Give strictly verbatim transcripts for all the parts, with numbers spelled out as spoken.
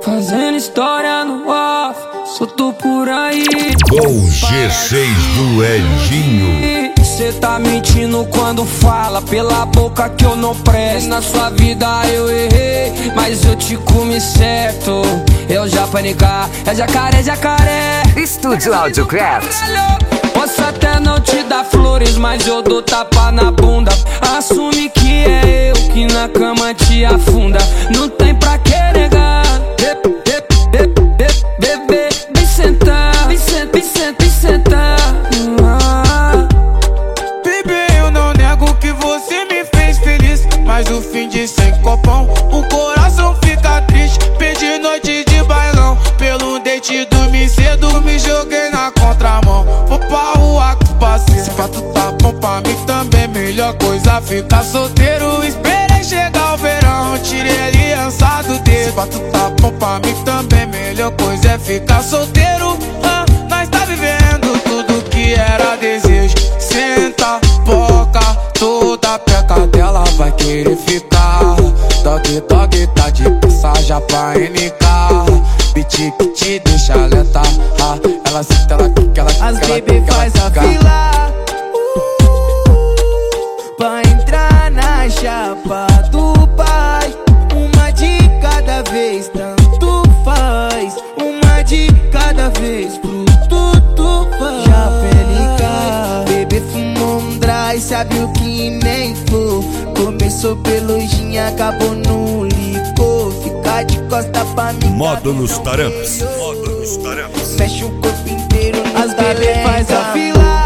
Fazendo história no off, solto por aí. Com o G seis do Edinho. Cê tá mentindo quando fala pela boca que eu não presto. Na sua vida eu errei, mas eu te comi certo. Eu já panicar, é jacaré, jacaré. Estúdio Audiocraft. Posso até não te dar flores, mas eu dou tapa na bunda. Assume que é eu que na cama te afunda. Não tem pra que negar. Bebê, vem sentar, vem sentar, vem sentar, vem sentar. Bebê, eu não nego que você me fez feliz, mas o fim de sem copão, o coração fica triste. Perdi noite de bailão, pelo date dormi cedo, me joguei na contramão. Vou pra rua com parceiro, se pra tu tá bom pra mim também, melhor coisa ficar solteiro. Esperei chegar o verão, tirei aliança do dedo. Se pra tu tá bom pra mim também, melhor coisa é ficar solteiro. ah, Nós tá vivendo tudo que era desejo. Senta, boca, toda peca dela vai querer ficar. Dog, dog, tá de passagem pra N K. Beat que te deixa lenta, ah, ela senta, ela quica, ela quica. As bebê faz a fila pra entrar na chapa do pai. Uma de cada vez, tanto faz. Uma de cada vez, pro tudo faz. Já pelica, bebê fumou um dry, sabe o que nem for. Começou pelo gin, acabou no licor. Fica de costa pra mim. Módulos Taramps. Módulos Taramps. Mexe o corpo inteiro. As bebê faz a fila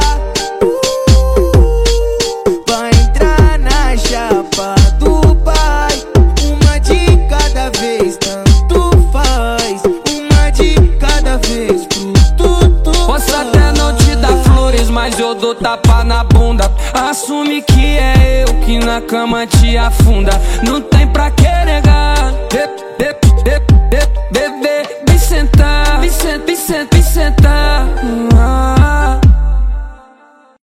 pra entrar na chapa do pai. Uma de cada vez, tanto faz. Uma de cada vez, pro tudo. Posso até não te dar flores, mas eu dou tapa na bunda. Assume que é eu que na cama te afunda. Não tem pra